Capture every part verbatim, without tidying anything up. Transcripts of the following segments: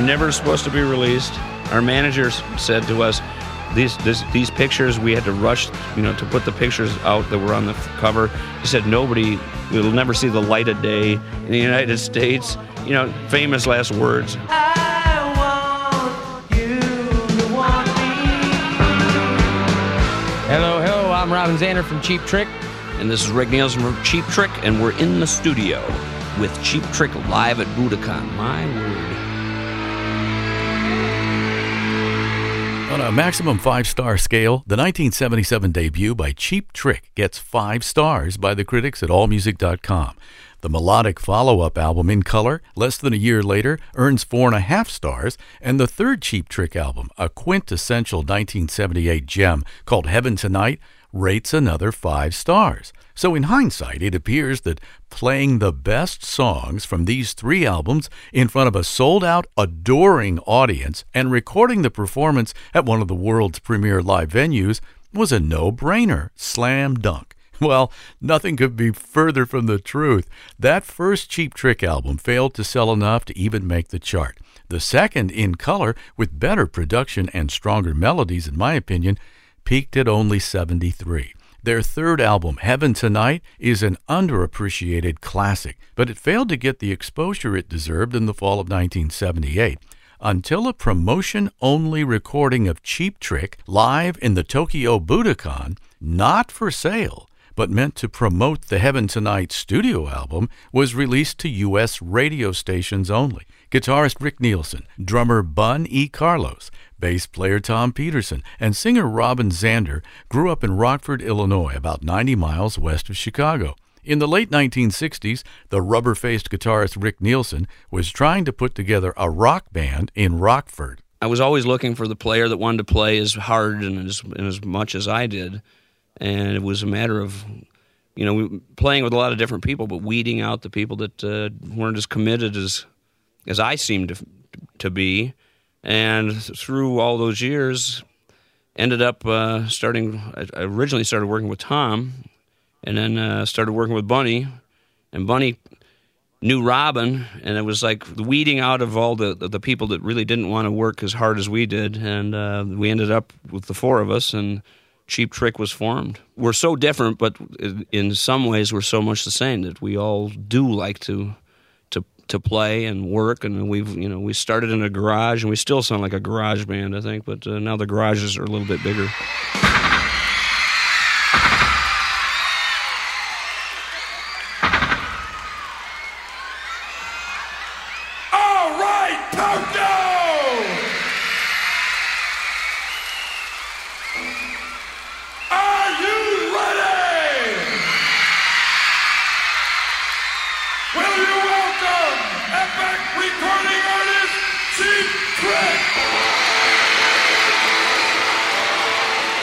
never supposed to be released. Our managers said to us, these this, these pictures, we had to rush, you know, to put the pictures out that were on the cover. He said, nobody will never see the light of day in the United States. You know, famous last words. I want you to want me. Hello, hello, I'm Robin Zander from Cheap Trick. And this is Rick Nielsen from Cheap Trick, and we're in the studio with Cheap Trick live at Budokan. My word. On a maximum five-star scale, the nineteen seventy-seven debut by Cheap Trick gets five stars by the critics at all music dot com. The melodic follow-up album In Color, less than a year later, earns four and a half stars, and the third Cheap Trick album, a quintessential nineteen seventy-eight gem called Heaven Tonight, rates another five stars. So in hindsight, it appears that playing the best songs from these three albums in front of a sold-out, adoring audience and recording the performance at one of the world's premier live venues was a no-brainer, slam dunk. Well, nothing could be further from the truth. That first Cheap Trick album failed to sell enough to even make the chart. The second, In Color, with better production and stronger melodies, in my opinion, peaked at only seventy-three. Their third album, Heaven Tonight, is an underappreciated classic, but it failed to get the exposure it deserved in the fall of nineteen seventy-eight, until a promotion-only recording of Cheap Trick live in the Tokyo Budokan, not for sale, but meant to promote the Heaven Tonight studio album, was released to U S radio stations only. Guitarist Rick Nielsen, drummer Bun E. Carlos, bass player Tom Peterson, and singer Robin Zander grew up in Rockford, Illinois, about ninety miles west of Chicago. In the late nineteen sixties, the rubber-faced guitarist Rick Nielsen was trying to put together a rock band in Rockford. I was always looking for the player that wanted to play as hard and as, and as much as I did, and it was a matter of, you know, playing with a lot of different people, but weeding out the people that uh, weren't as committed as as I seemed to, to be. And through all those years, ended up uh, starting, I originally started working with Tom, and then uh, started working with Bunny, and Bunny knew Robin, and it was like the weeding out of all the, the people that really didn't want to work as hard as we did, and uh, we ended up with the four of us, and Cheap Trick was formed. We're so different, but in some ways we're so much the same that we all do like to to to play and work, and we've you know we started in a garage, and we still sound like a garage band, I think, but uh, now the garages are a little bit bigger. All right, Tokyo! Are you ready? Will you welcome epic recording artist Cheap Trick?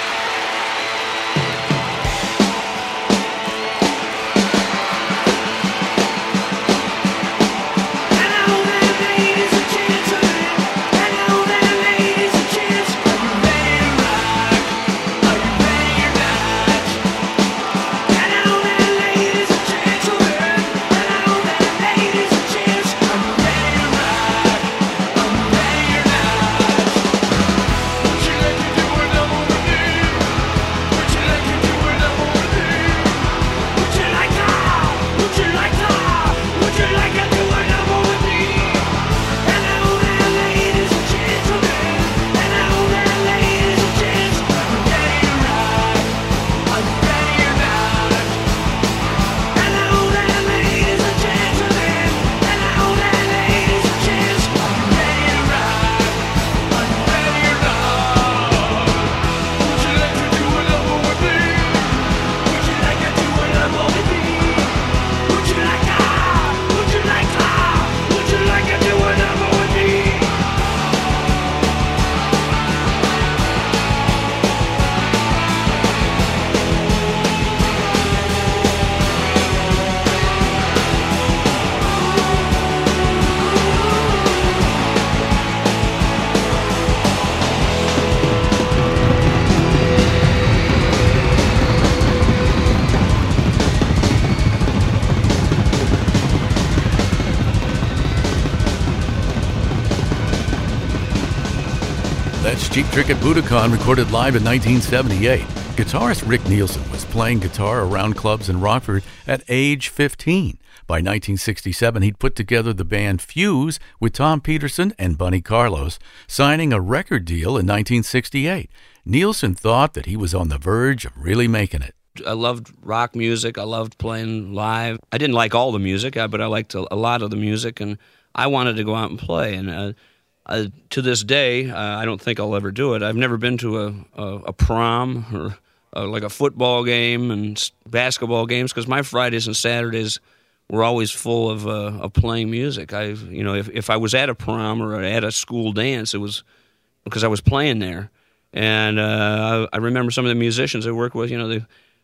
That's Cheap Trick at Budokan, recorded live in nineteen seventy-eight. Guitarist Rick Nielsen was playing guitar around clubs in Rockford at age fifteen. By nineteen sixty-seven, he'd put together the band Fuse with Tom Peterson and Bunny Carlos, signing a record deal in nineteen sixty-eight. Nielsen thought that he was on the verge of really making it. I loved rock music. I loved playing live. I didn't like all the music, uh, but I liked a, a lot of the music, and I wanted to go out and play. And uh, uh, to this day, uh, I don't think I'll ever do it. I've never been to a, a, a prom or uh, like a football game and s- basketball games, because my Fridays and Saturdays were always full of, uh, of playing music. I, you know, if, if I was at a prom or at a school dance, it was because I was playing there. And uh, I, I remember some of the musicians I worked with, you know, they,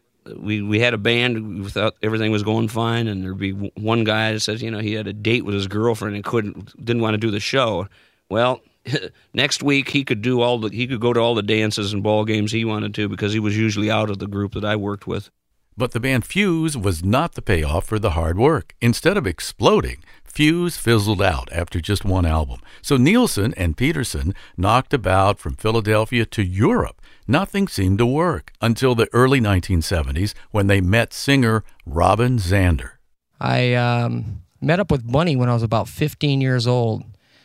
we we had a band. We thought everything was going fine, and there'd be one guy that says, you know, he had a date with his girlfriend and couldn't, didn't want to do the show. Well, next week he could do all the, he could go to all the dances and ball games he wanted to, because he was usually out of the group that I worked with. But the band Fuse was not the payoff for the hard work. Instead of exploding, Fuse fizzled out after just one album. So Nielsen and Peterson knocked about from Philadelphia to Europe. Nothing seemed to work until the early nineteen seventies, when they met singer Robin Zander. I um, met up with Bunny when I was about fifteen years old,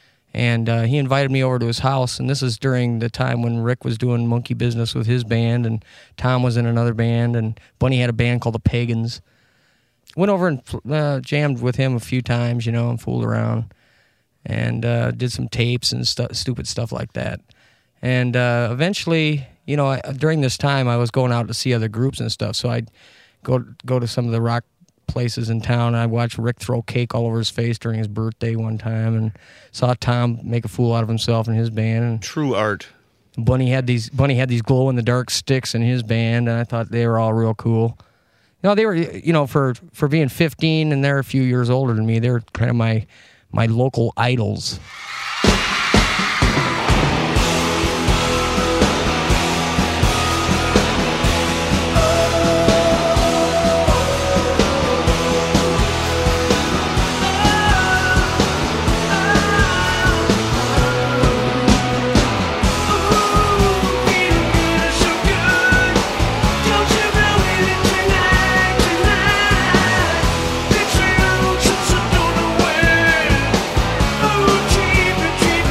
and uh, he invited me over to his house, and this is during the time when Rick was doing monkey business with his band, and Tom was in another band, and Bunny had a band called the Pagans. Went over and uh, jammed with him a few times, you know, and fooled around, and uh, did some tapes and stu- stupid stuff like that. And uh, eventually, you know, I, during this time, I was going out to see other groups and stuff, so I'd go go to some of the rock places in town. I watched Rick throw cake all over his face during his birthday one time, and saw Tom make a fool out of himself in his band. And True art. Bunny had these Bunny had these glow in the dark sticks in his band, and I thought they were all real cool. You know, they were, you know, for for being fifteen and they're a few years older than me, they were kind of my my local idols. Tonight, tonight, picture you, just don't know where. Oh, cheap and cheap.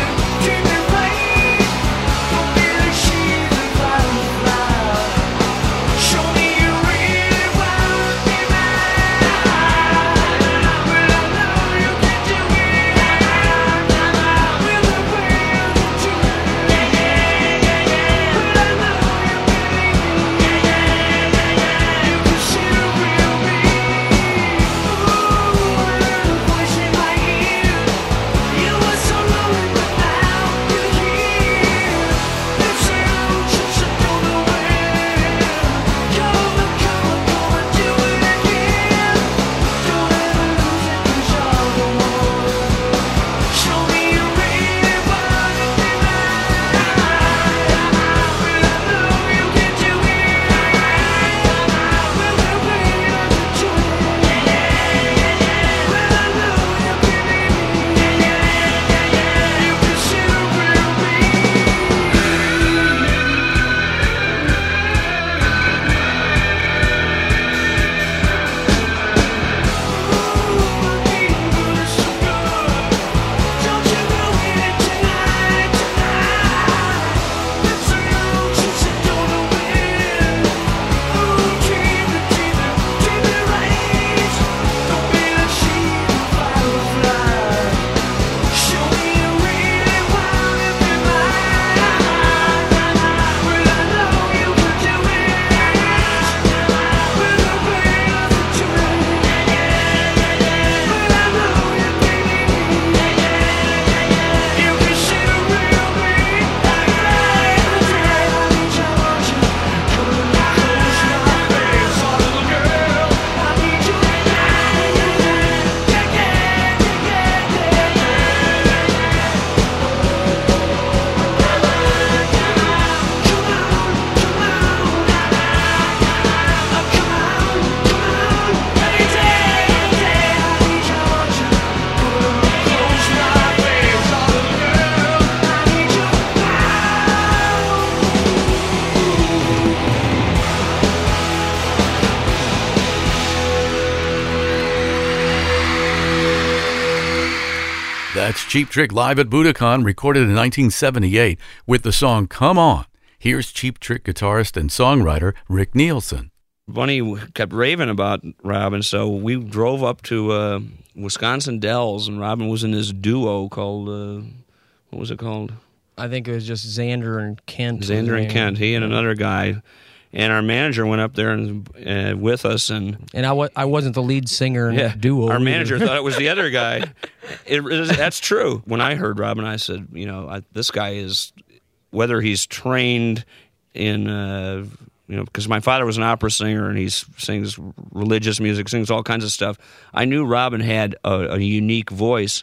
That's Cheap Trick live at Budokan, recorded in nineteen seventy-eight with the song Come On. Here's Cheap Trick guitarist and songwriter Rick Nielsen. Bunny kept raving about Robin, so we drove up to uh, Wisconsin Dells, and Robin was in this duo called, uh, what was it called? I think it was just Xander and Kent. Xander and Kent, he and another guy. And our manager went up there and uh, with us, and and I, wa- I wasn't the lead singer in yeah, that duo. our either. manager thought it was the other guy. It, it is, that's true. When I heard Robin, I said, you know, I, this guy is, whether he's trained in, uh, you know, because my father was an opera singer and he sings religious music, sings all kinds of stuff. I knew Robin had a, a unique voice,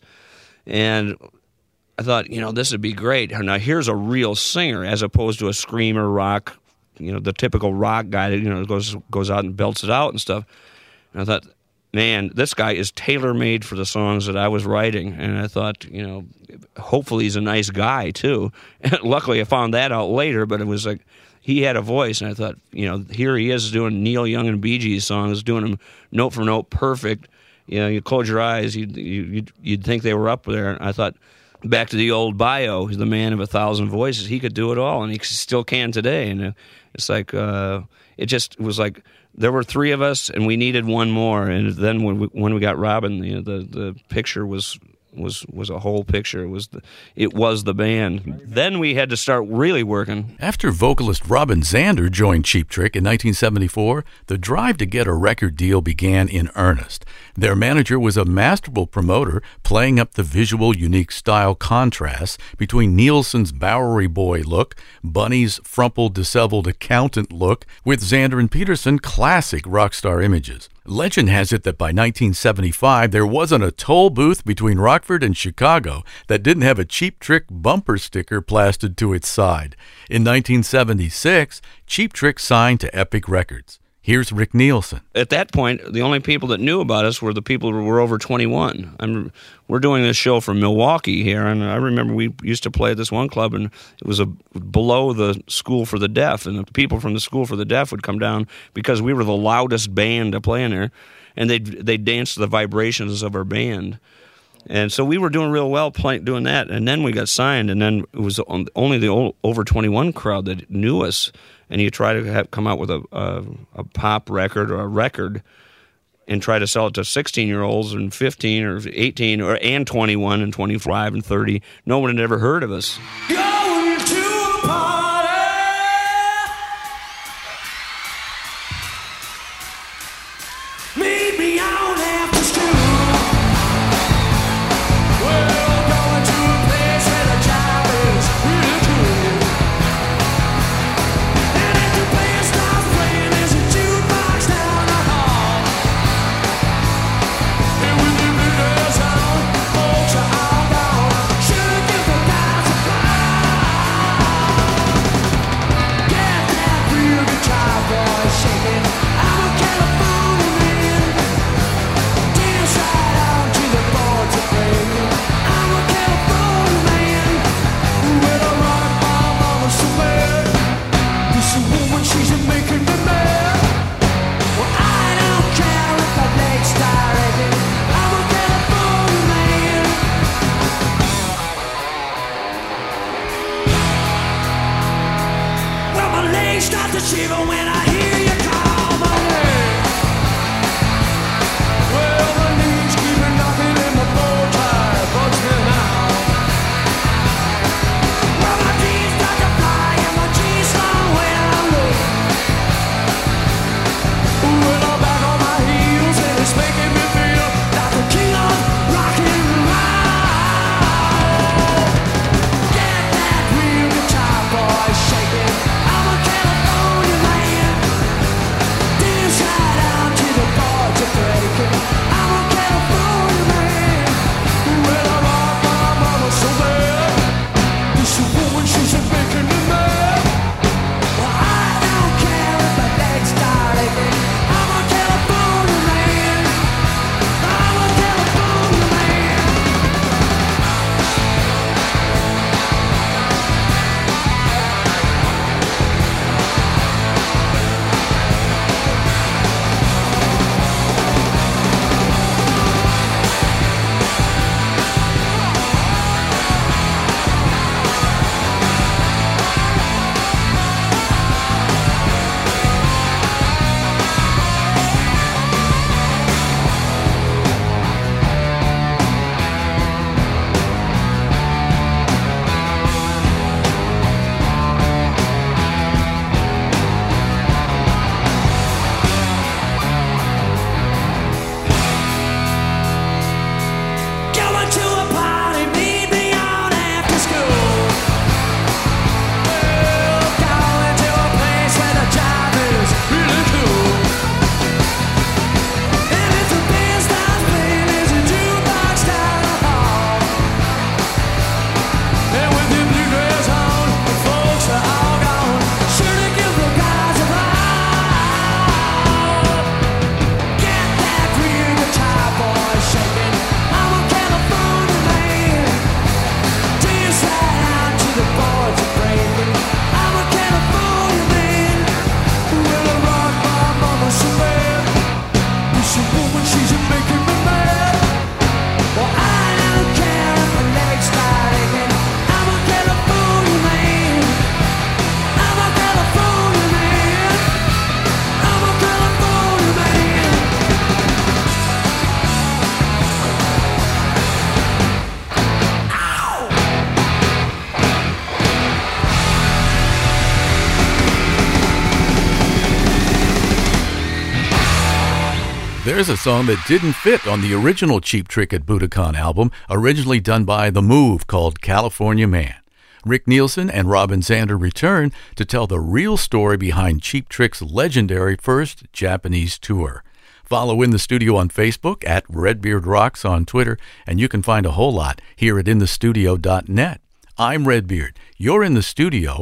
and I thought, you know, this would be great. Now here's a real singer as opposed to a screamer rock, you know, the typical rock guy that, you know, goes goes out and belts it out and stuff. And I thought, man, this guy is tailor-made for the songs that I was writing. And I thought, you know, hopefully he's a nice guy, too. And luckily I found that out later, but it was like, he had a voice, and I thought, you know, here he is doing Neil Young and Bee Gees songs, doing them note for note perfect. You know, you close your eyes, you'd, you'd, you'd think they were up there. And I thought, back to the old bio, he's the man of a thousand voices. He could do it all, and he still can today. And it's like, uh, it just was like, there were three of us, and we needed one more. And then when we, when we got Robin, you know, the, the picture was was was a whole picture. It was the, it was the band. Then we had to start really working. After vocalist Robin Zander joined Cheap Trick in nineteen seventy-four, the drive to get a record deal began in earnest. Their manager was a masterful promoter, playing up the visual, unique style contrasts between Nielsen's Bowery Boy look, Bunny's frumpled, disheveled accountant look, with Zander and Peterson classic rock star images. Legend has it that by nineteen seventy-five, there wasn't a toll booth between Rockford and Chicago that didn't have a Cheap Trick bumper sticker plastered to its side. In nineteen seventy-six, Cheap Trick signed to Epic Records. Here's Rick Nielsen. At that point, the only people that knew about us were the people who were over twenty-one. I'm, we're doing this show from Milwaukee here, and I remember we used to play at this one club, and it was a, below the School for the Deaf, and the people from the School for the Deaf would come down because we were the loudest band to play in there, and they'd, they'd dance to the vibrations of our band. And so we were doing real well playing, doing that, and then we got signed, and then it was only the old, over twenty-one crowd that knew us. And you try to have, come out with a, a a pop record or a record and try to sell it to sixteen-year-olds and fifteen or eighteen or and twenty-one and twenty-five and thirty. No one had ever heard of us. Going to a party. Meet me out after school. Well, going to a place where the job is really cool. And if the band starts playing, there's a jukebox down the hall. And when the video's on, folks are all gone. Should give the guys a call. Get that real guitar, boy, shaking. I'm a California man. Dance right out to the boards of breaking. I'm a California man. With a rock my mama so bad. This a woman, she's a making me mad. Well, I don't care if the late star rating. I'm a California man. Well, my legs start to shiver when I hear you call my name. Well, my knees keep me knocking and my bow tie bugs me now. Well, my dreams start to fly and my jeans long when I look. Well, I'm back on my heels and it's making me feel like the king of rock and roll. Get that real guitar, boy, shaking. I'm a California man. There's a song that didn't fit on the original Cheap Trick at Budokan album, originally done by The Move, called California Man. Rick Nielsen and Robin Zander return to tell the real story behind Cheap Trick's legendary first Japanese tour. Follow In the Studio on Facebook, at Redbeard Rocks on Twitter, and you can find a whole lot here at in the studio dot net. I'm Redbeard. You're in the studio.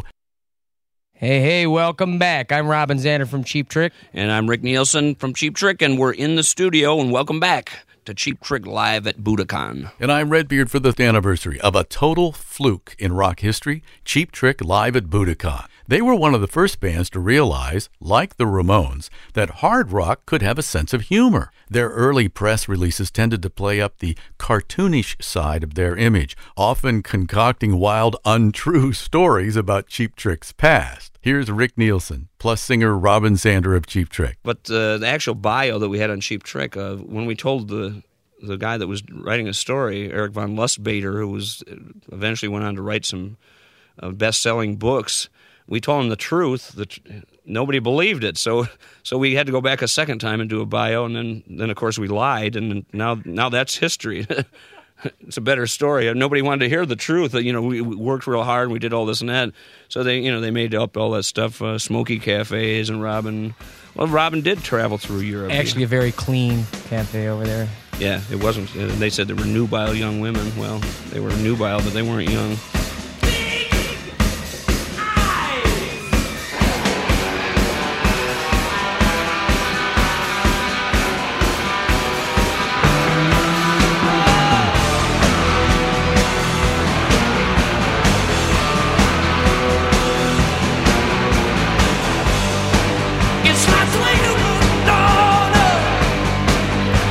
Hey, hey, welcome back. I'm Robin Zander from Cheap Trick. And I'm Rick Nielsen from Cheap Trick, and we're in the studio, and welcome back to Cheap Trick Live at Budokan. And I'm Redbeard for the anniversary of a total fluke in rock history, Cheap Trick Live at Budokan. They were one of the first bands to realize, like the Ramones, that hard rock could have a sense of humor. Their early press releases tended to play up the cartoonish side of their image, often concocting wild, untrue stories about Cheap Trick's past. Here's Rick Nielsen, plus singer Robin Zander of Cheap Trick. But uh, the actual bio that we had on Cheap Trick, uh, when we told the the guy that was writing a story, Eric von Lustbader, who was eventually went on to write some uh, best-selling books, we told him the truth. That nobody believed it, so so we had to go back a second time and do a bio, and then then of course we lied, and now now that's history. It's a better story. Nobody wanted to hear the truth. You know, we worked real hard and we did all this and that. So they, you know, they made up all that stuff, uh, smoky cafes, and Robin. Well, Robin did travel through Europe. Actually, a very clean cafe over there. Yeah, it wasn't. They said they were nubile young women. Well, they were nubile, but they weren't young.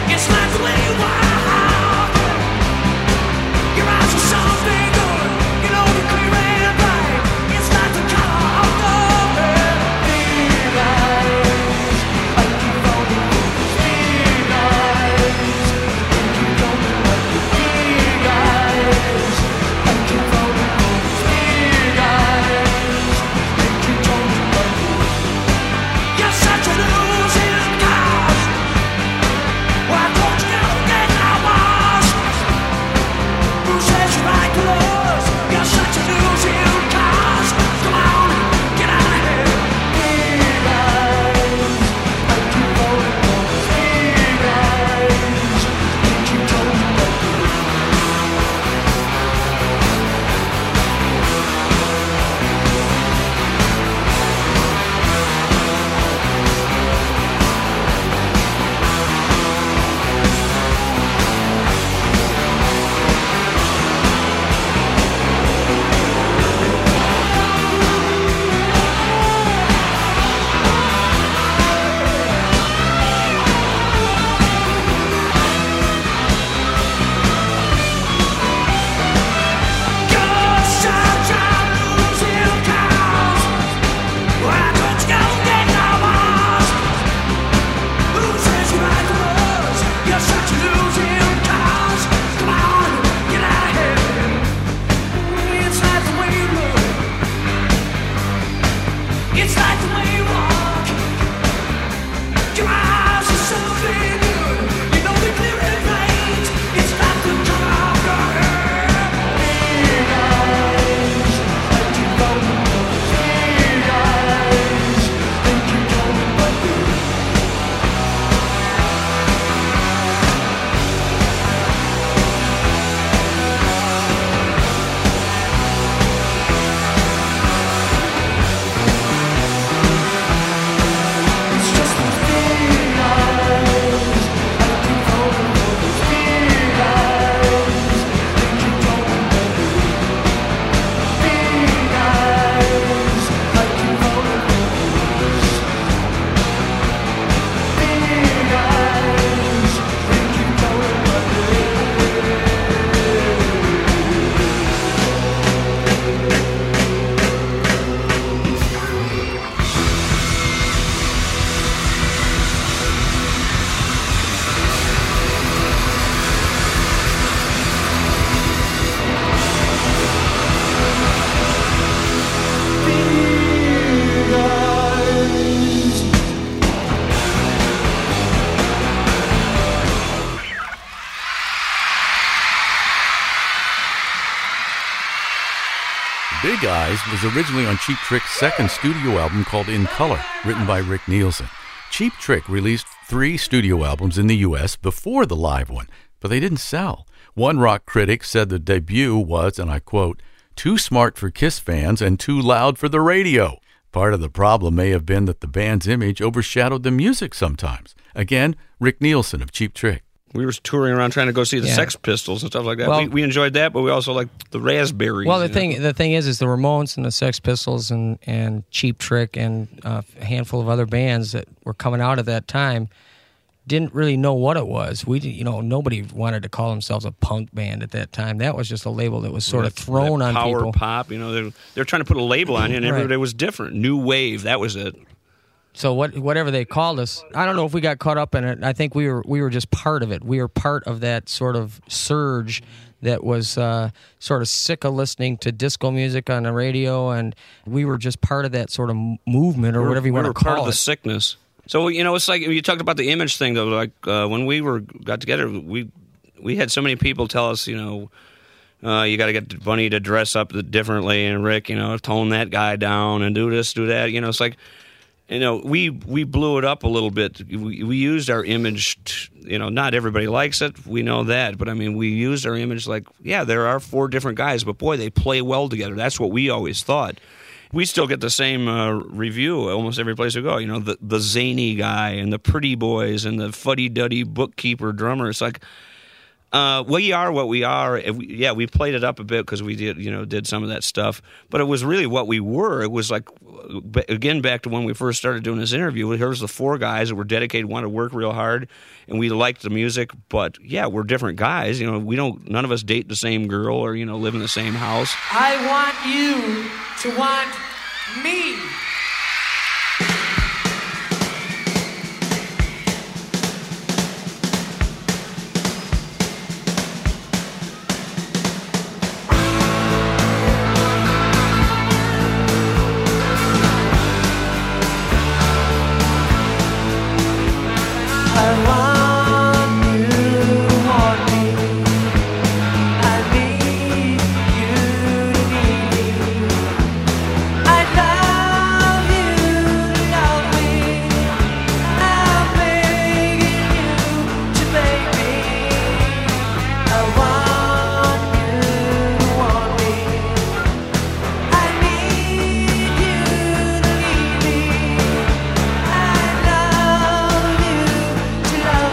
Your eyes are something good. Big Eyes was originally on Cheap Trick's second studio album called In Color, written by Rick Nielsen. Cheap Trick released three studio albums in the U S before the live one, but they didn't sell. One rock critic said the debut was, and I quote, too smart for Kiss fans and too loud for the radio. Part of the problem may have been that the band's image overshadowed the music sometimes. Again, Rick Nielsen of Cheap Trick. We were touring around trying to go see the Yeah. Sex Pistols and stuff like that. Well- we, we enjoyed that, but we also liked the Raspberries. Well, the you know? thing the thing is, is the Ramones and the Sex Pistols and, and Cheap Trick and uh, a handful of other bands that were coming out at that time didn't really know what it was. We, did- you know, nobody wanted to call themselves a punk band at that time. That was just a label that was sort of That- thrown that on power people. pop, you know, they're, they're trying to put a label on you, and Right. everybody was different. New wave, that was it. So what, whatever they called us, I don't know if we got caught up in it. I think we were we were just part of it. We were part of that sort of surge that was uh, sort of sick of listening to disco music on the radio, and we were just part of that sort of m- movement or We were- whatever you we want were to part call of the it. sickness. So you know, it's like you talked about the image thing, though. Like uh, when we were got together, we we had so many people tell us, you know, uh, you got to get Bunny to dress up differently, and Rick, you know, tone that guy down and do this, do that. You know, it's like, you know, we we blew it up a little bit. We we used our image. To, you know, not everybody likes it. We know that, but I mean, we used our image like, yeah, there are four different guys, but boy, they play well together. That's what we always thought. We still get the same uh, review almost every place we go. You know, the the zany guy and the pretty boys and the fuddy-duddy bookkeeper drummer. It's like, uh, we are what we are. We, yeah, we played it up a bit because we did, you know, did some of that stuff. But it was really what we were. It was like, again, back to when we first started doing this interview. Here's the four guys that were dedicated, wanted to work real hard, and we liked the music. But yeah, we're different guys. You know, we don't. None of us date the same girl or you know live in the same house. I want you to want me. I want you to want me. I need you to need me. I love you to love me. I'm begging you to beg me. I want you to want me. I need you to need me. I love you to love me.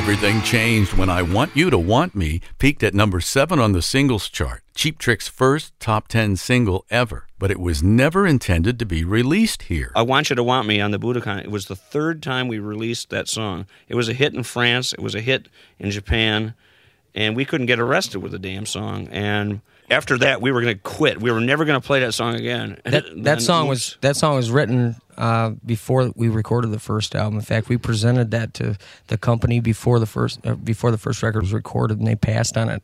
Everything changed when I Want You to Want Me peaked at number seven on the singles chart, Cheap Trick's first top ten single ever, but it was never intended to be released here. I Want You to Want Me on the Budokan. It was the third time we released that song. It was a hit in France. It was a hit in Japan. And we couldn't get arrested with the damn song. And after that, we were going to quit. We were never going to play that song again. That, that song was that song was written uh, before we recorded the first album. In fact, we presented that to the company before the first uh, before the first record was recorded, and they passed on it.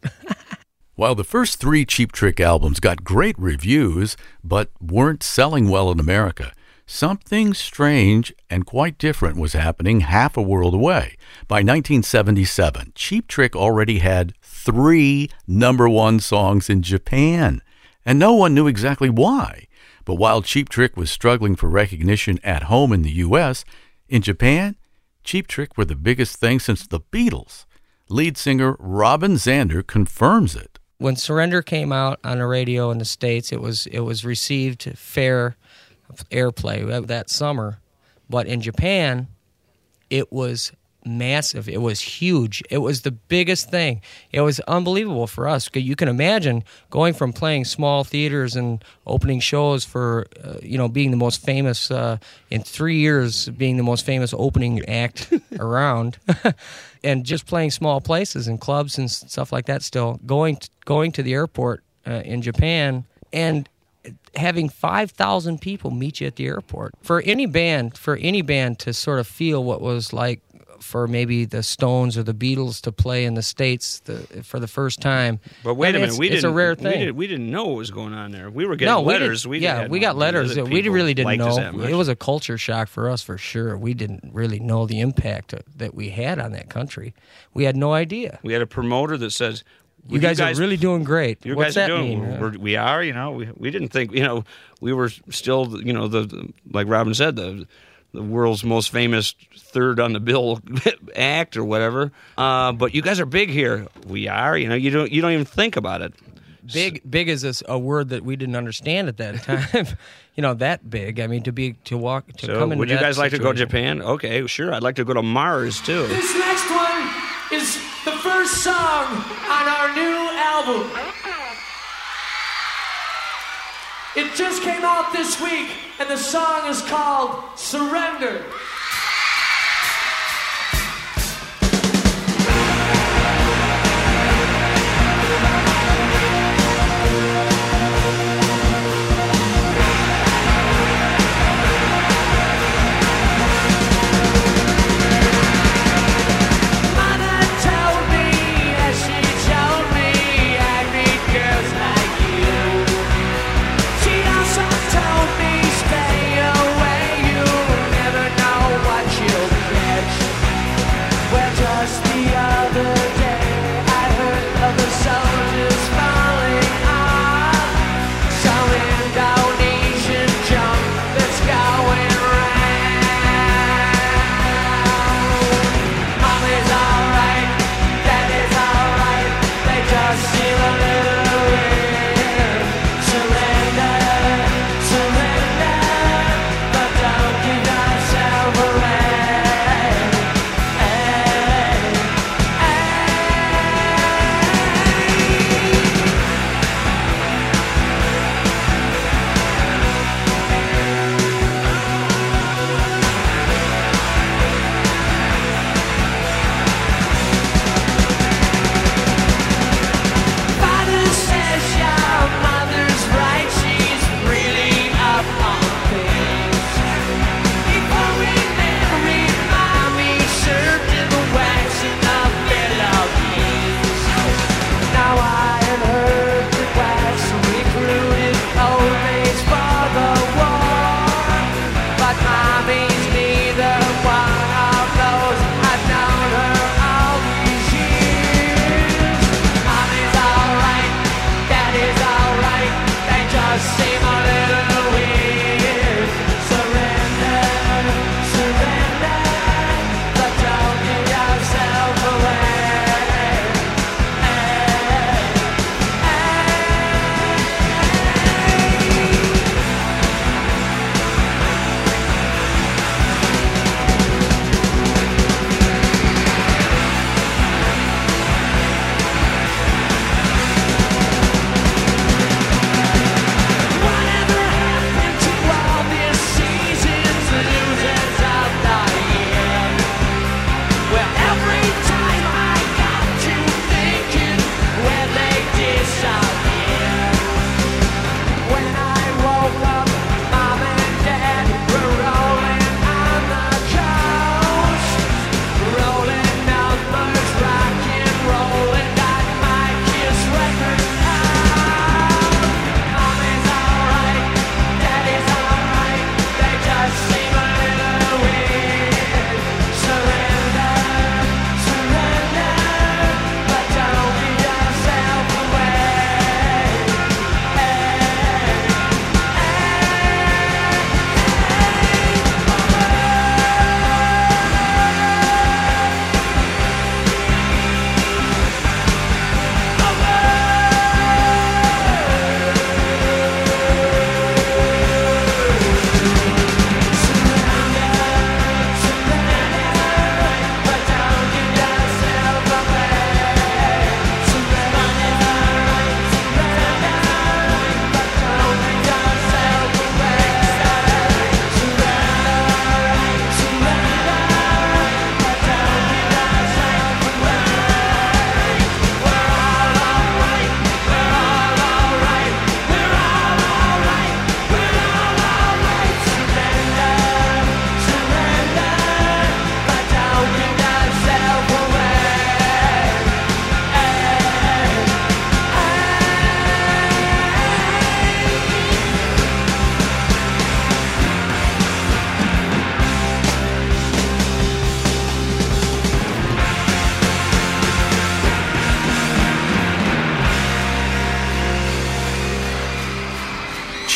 While the first three Cheap Trick albums got great reviews, but weren't selling well in America, something strange and quite different was happening half a world away. By nineteen seventy-seven, Cheap Trick already had three number one songs in Japan, and no one knew exactly why. But while Cheap Trick was struggling for recognition at home in the U S, in Japan, Cheap Trick were the biggest thing since the Beatles. Lead singer Robin Zander confirms it. When Surrender came out on the radio in the States, it was it was received fair airplay that summer, but in Japan, it was massive. It was huge. It was the biggest thing. It was unbelievable for us. You can imagine going from playing small theaters and opening shows for, uh, you know, being the most famous, uh, in three years, being the most famous opening act around, and just playing small places and clubs and stuff like that still, going to, going to the airport uh, in Japan and having five thousand people meet you at the airport. For any band, for any band to sort of feel what was like for maybe the Stones or the Beatles to play in the States the, for the first time. But wait I mean, a minute, it's, we it's didn't. a rare thing. We, did, we didn't know what was going on there. We were getting no, we letters. did, we yeah, had we no got idea letters. that We people really didn't liked us know. that much. It was a culture shock for us, for sure. We didn't really know the impact that we had on that country. We had no idea. We had a promoter that says, You guys, are really doing great. You What's guys that are doing. mean? We're, we are, you know. We we didn't think, you know, we were still, you know, the, the like Robin said, the the world's most famous third on the bill act or whatever. Uh, but you guys are big here. We are, you know. You don't you don't even think about it. Big, big is a, a word that we didn't understand at that time. You know, that big. I mean, to be to walk to So come into would you that guys like to go to situation. Japan? Okay, sure. I'd like to go to Mars too. This next one is the first song on our new album. It just came out this week, and the song is called Surrender. Mother told me, as she told me, I'd meet girls like you. She also told me, stay away, you'll never know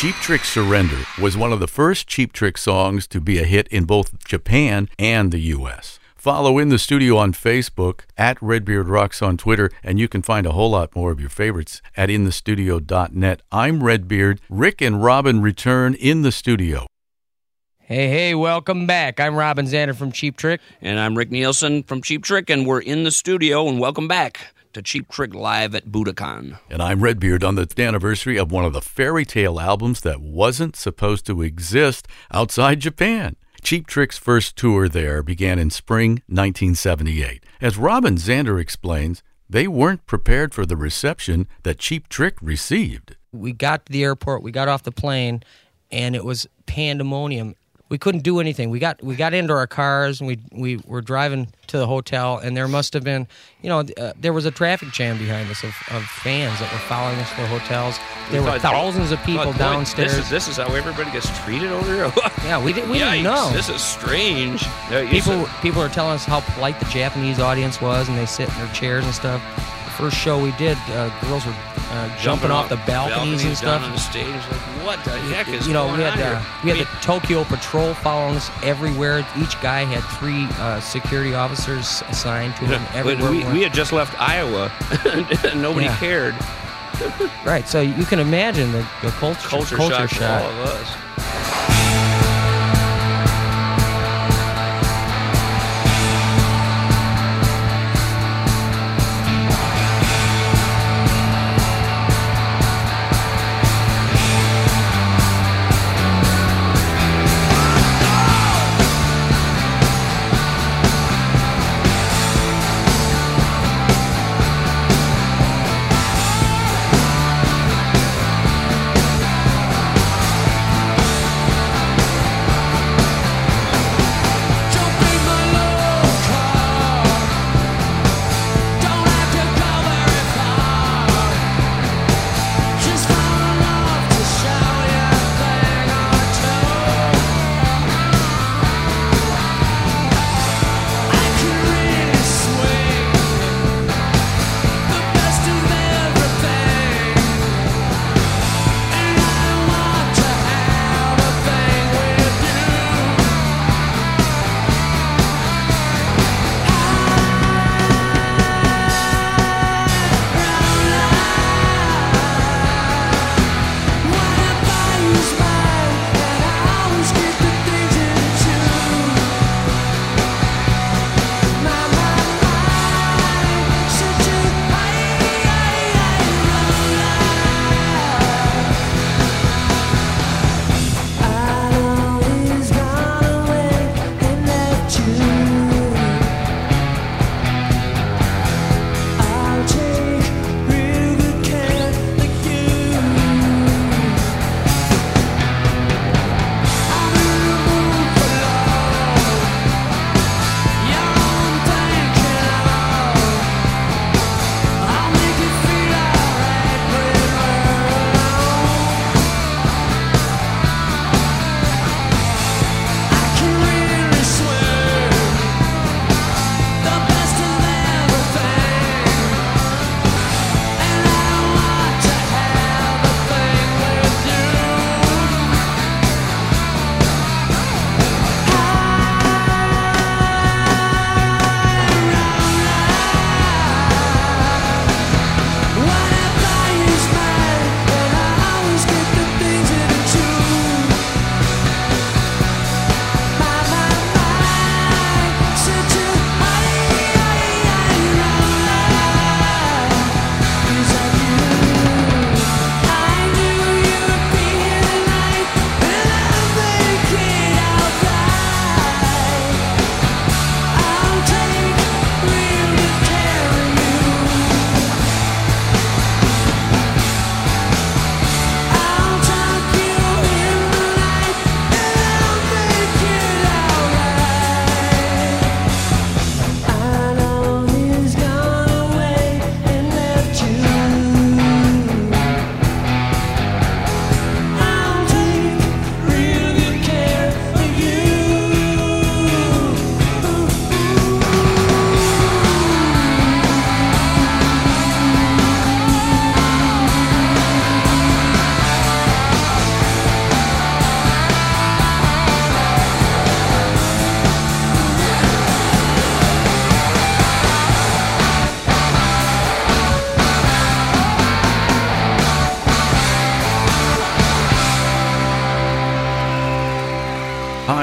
Cheap Trick Surrender was one of the first Cheap Trick songs to be a hit in both Japan and the U S. Follow In the Studio on Facebook, at Redbeard Rocks on Twitter, and you can find a whole lot more of your favorites at in the studio dot net. I'm Redbeard. Rick and Robin return in the studio. Hey, hey, welcome back. I'm Robin Zander from Cheap Trick. And I'm Rick Nielsen from Cheap Trick, and we're in the studio, and welcome back to Cheap Trick Live at Budokan. And I'm Redbeard on the anniversary of one of the fairy tale albums that wasn't supposed to exist outside Japan. Cheap Trick's first tour there began in spring nineteen seventy-eight. As Robin Zander explains, they weren't prepared for the reception that Cheap Trick received. We got to the airport, we got off the plane, and it was pandemonium. We couldn't do anything. We got we got into our cars, and we we were driving to the hotel, and there must have been, you know, uh, there was a traffic jam behind us of, of fans that were following us to the hotels. There were thousands of people Boy, downstairs. This is, this is how everybody gets treated over here? Yeah, we, did, we Yikes, didn't know. This is strange. Uh, you People said- people are telling us how polite the Japanese audience was, and they sit in their chairs and stuff. The first show we did, uh, girls were uh, jumping off the balconies, and stuff. Down on the stage, like, what the heck is You know, going we had on uh, here? we had I mean, the Tokyo Patrol following us everywhere. Each guy had three uh, security officers assigned to him when everywhere. we, we went. we had just left Iowa, and nobody Yeah. cared. Right, so you can imagine the, the culture, Culture, culture shock for shock. all of us. Thank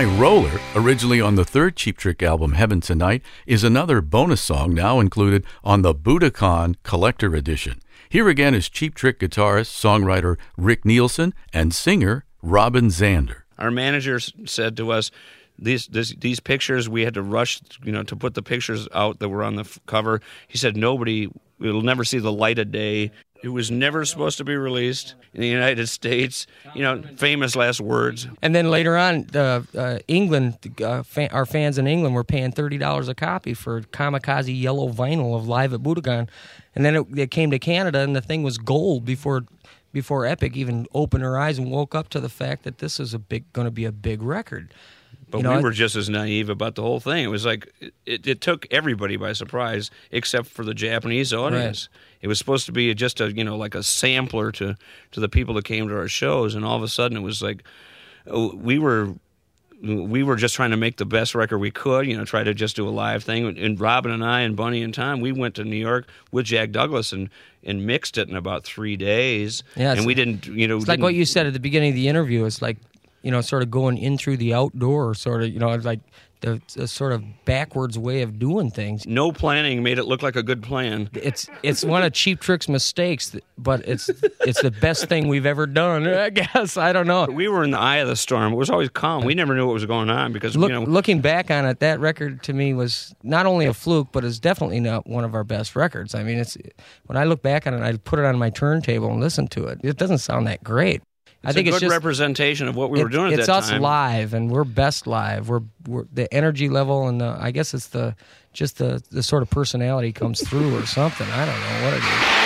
My Roller, originally on the third Cheap Trick album Heaven Tonight, is another bonus song now included on the Budokan Collector Edition. Here again is Cheap Trick guitarist, songwriter Rick Nielsen and singer Robin Zander. Our manager said to us, These this, these pictures, we had to rush, you know, to put the pictures out that were on the f- cover. He said, nobody will never see the light of day. It was never supposed to be released in the United States. You know, famous last words. And then later on, uh, uh, England, uh, fa- our fans in England were paying thirty dollars a copy for Kamikaze yellow vinyl of Live at Budokan. And then it, it came to Canada, and the thing was gold before before Epic even opened her eyes and woke up to the fact that this is a big going to be a big record. But you know, we were just as naive about the whole thing. It was like, it, it took everybody by surprise, except for the Japanese audience. Right. It was supposed to be just a, you know, like a sampler to, to the people that came to our shows, and all of a sudden it was like, we were we were just trying to make the best record we could, you know, try to just do a live thing. And Robin and I and Bunny and Tom, we went to New York with Jack Douglas and, and mixed it in about three days. Yeah, and we didn't, you know... It's like what you said at the beginning of the interview. It's like, you know, sort of going in through the outdoor, sort of, you know, like the, the sort of backwards way of doing things. No planning made it look like a good plan. It's it's one of Cheap Trick's mistakes, but it's it's the best thing we've ever done, I guess. I don't know. We were in the eye of the storm. It was always calm. We never knew what was going on because, Look, you know... Looking back on it, that record to me was not only a fluke, but it's definitely not one of our best records. I mean, it's when I look back on it, I put it on my turntable and listen to it. It doesn't sound that great. It's I think a good it's just representation of what we it, were doing at it's that us time. live, and we're best live. We're, we're the energy level, and the, I guess it's the just the the sort of personality comes through or something. I don't know what it is.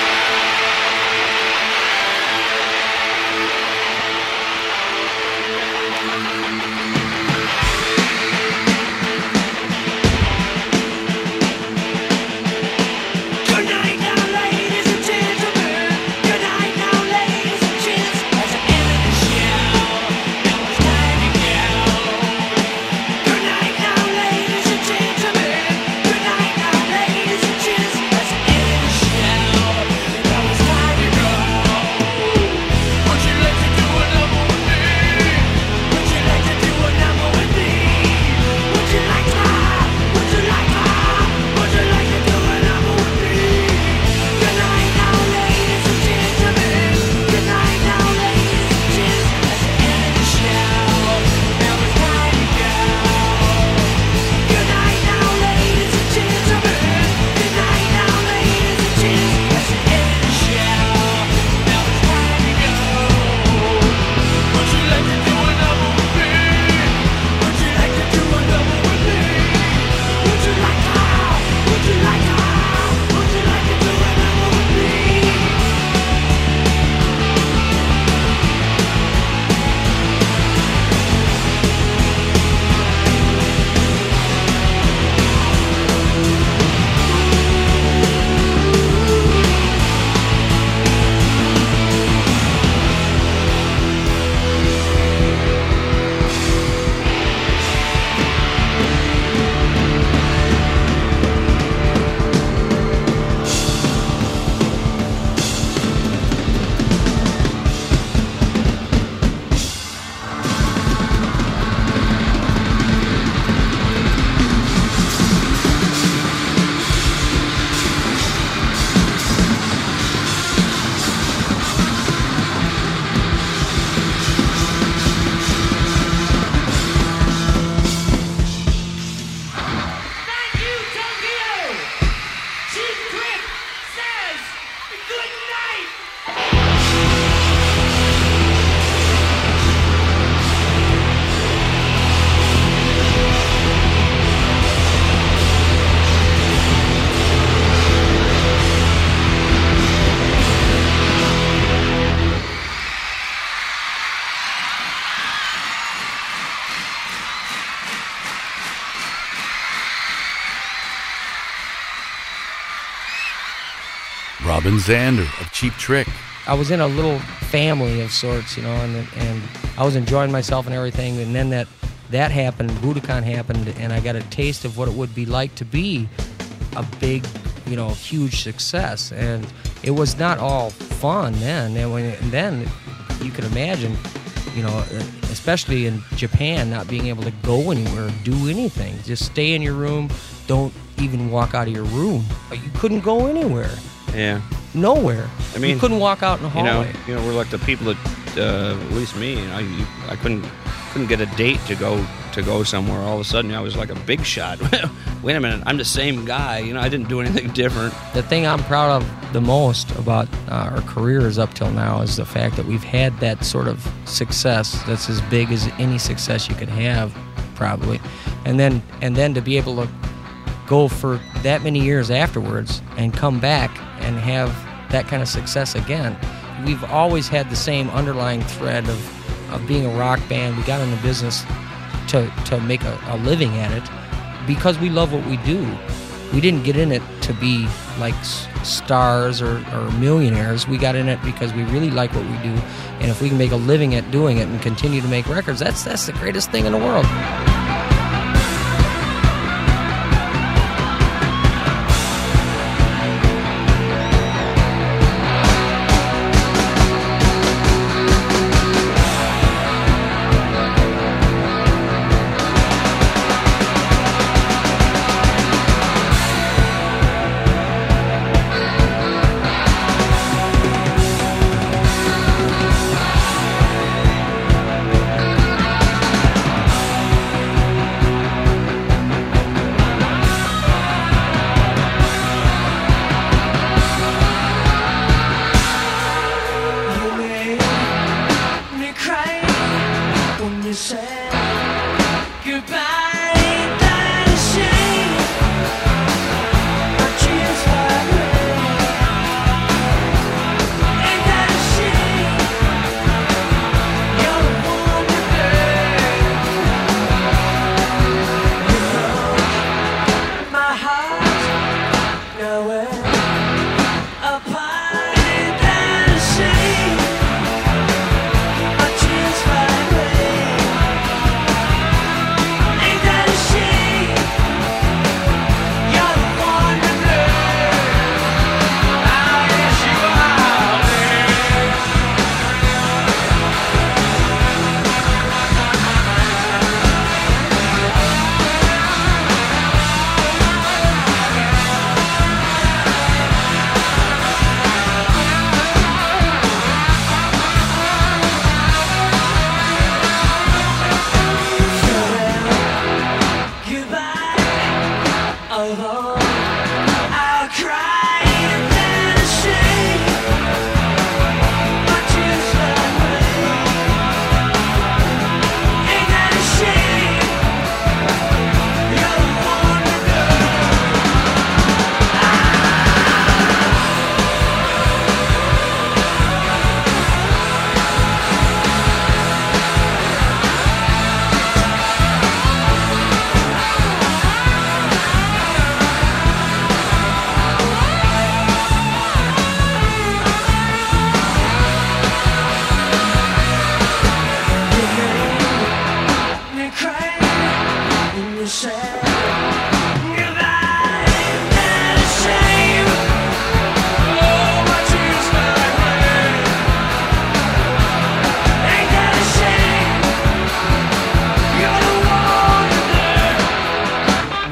Robin Zander of Cheap Trick. I was in a little family of sorts, you know, and and I was enjoying myself and everything. And then that that happened, Budokan happened, and I got a taste of what it would be like to be a big, you know, huge success. And it was not all fun then. And, when, and then you can imagine, you know, especially in Japan, not being able to go anywhere, do anything. Just stay in your room. Don't even walk out of your room. You couldn't go anywhere. Yeah. Nowhere. I mean, you couldn't walk out in the You know, hallway. you know, we're like the people that, uh, at least me, you know, you, I couldn't couldn't get a date to go to go somewhere. All of a sudden, I was like a big shot. Wait a minute, I'm the same guy. You know, I didn't do anything different. The thing I'm proud of the most about uh, our careers up till now is the fact that we've had that sort of success that's as big as any success you could have, probably, and then and then to be able to go for that many years afterwards and come back and have that kind of success again. We've always had the same underlying thread of, of being a rock band. We got in the business to, to make a, a living at it because we love what we do. We didn't get in it to be like s- stars or, or millionaires. We got in it because we really like what we do, and if we can make a living at doing it and continue to make records, that's that's the greatest thing in the world. You made me cry when you said goodbye. That is shame. My tears fly away. Ain't that a shame? You're the one to blame. You broke my heart. Nowhere apart. Ain't that a shame? My tears fly away. Ain't that a shame? You're the one to blame. I guess you are. Goodbye, alone. I'll cry. Ain't that a shame? My tears fly away. Ain't that a shame? You're the one to blame. You cry when you said goodbye. Ain't that a shame? Oh, my tears fly away. Ain't that a shame? You're the one to blame.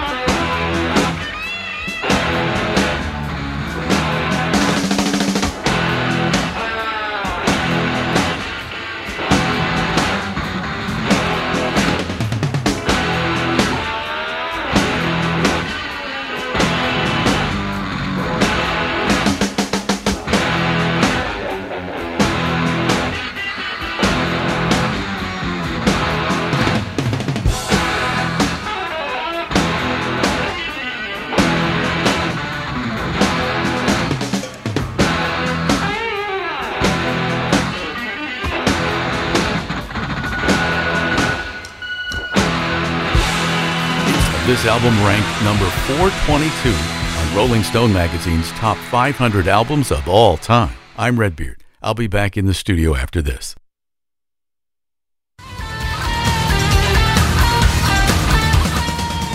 This album ranked number four twenty-two on Rolling Stone magazine's top five hundred albums of all time. I'm Redbeard. I'll be back in the studio after this.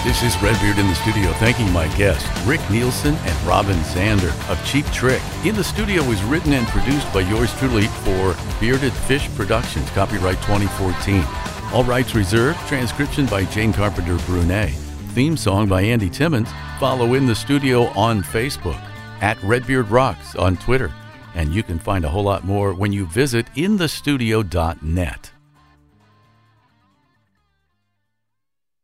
This is Redbeard in the studio, thanking my guests, Rick Nielsen and Robin Zander of Cheap Trick. In the Studio is written and produced by yours truly for Bearded Fish Productions, copyright twenty fourteen. All rights reserved, transcription by Jane Carpenter Brunet. Theme song by Andy Timmons. Follow In the Studio on Facebook, at Redbeard Rocks on Twitter. And you can find a whole lot more when you visit in the studio dot net.